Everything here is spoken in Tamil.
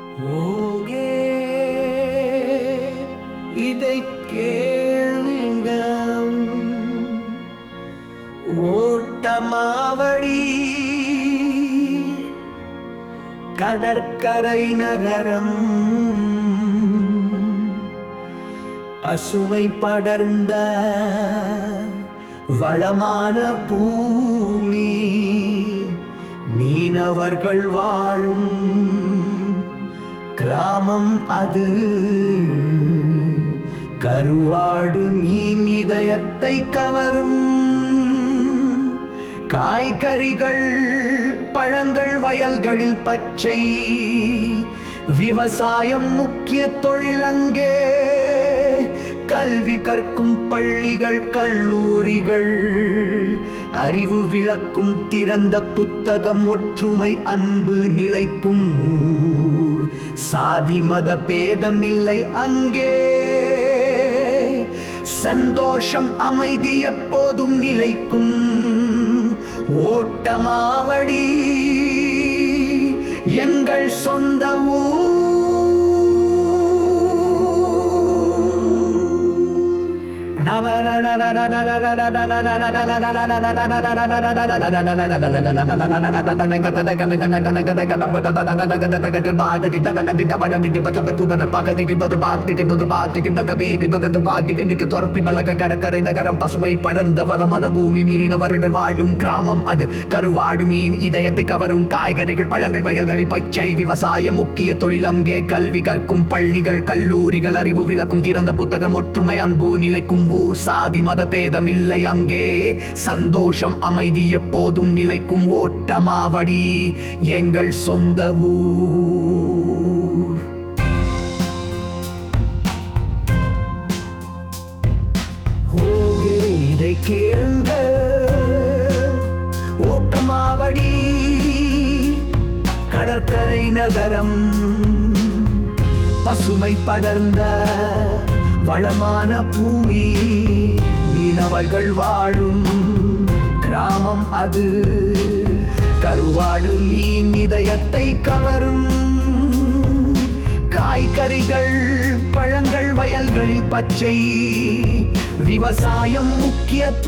ஓங்கே இதைக் கேளுங்கள், ஓட்டமாவடி கடற்கரை நகரம், பசுமை படர்ந்த வளமான பூமி, மீனவர்கள் வாழும் கிராமம் அது. கருவாடு மீன் இதயத்தை கவரும், காய்கறிகள் பழங்கள் வயல்களில் பச்சை, விவசாயம் முக்கிய தொழில் அங்கே. கல்வி கற்கும் பள்ளிகள் கல்லூரிகள், அறிவு விளக்கும் திறந்த புத்தகம், ஒற்றுமை அன்பு நிலைக்கும் ஊர். சாதி மத பேதம் இல்லை அங்கே, சந்தோஷம் அமைதி எப்போதும் நிலைக்கும். ஓட்டமாவடி எங்கள் சொந்த ஊர். கடற்கரை நகரம், பசுமை படர்ந்த வளமான பூமி, மீனவர்கள் வாழும் கிராமம் அது. கருவாடு மீன் இதயத்தை கவரும், காய்கறிகள் பழங்கள் வயல்களில் பச்சை, விவசாயம் முக்கிய தொழில் அங்கே. கல்வி கற்கும் பள்ளிகள் கல்லூரிகள், அறிவு விளக்கும் திறந்த புத்தகம், ஒற்றுமை அன்பு நிலைக்கும் ஊர். சாதி மத பேதம் இல்லை அங்கே, சந்தோஷம் அமைதி எப்போதும் நிலைக்கும். ஓட்டமாவடி எங்கள் சொந்த ஊர். ஓங்கே இதைக் கேளுங்கள், ஓட்டமாவடி கடற்கரை நகரம், பசுமை படர்ந்த வளமான பூமி, மீனவர்கள் வாழும் கிராமம் அது. கருவாடு மீன் இதயத்தை கவரும், காய்கறிகள் பழங்கள் வயல்களில் பச்சை, விவசாயம் முக்கிய